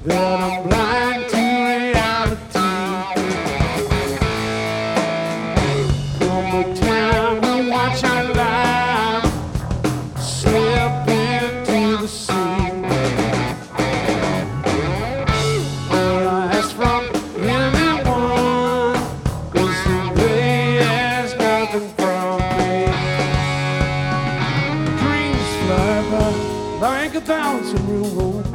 that I'm blind to reality. From the time we watch our lives slip into the sea, or I ask from anyone, 'cause they ask nothing from me. Dreams fly by like 1,000 real roads.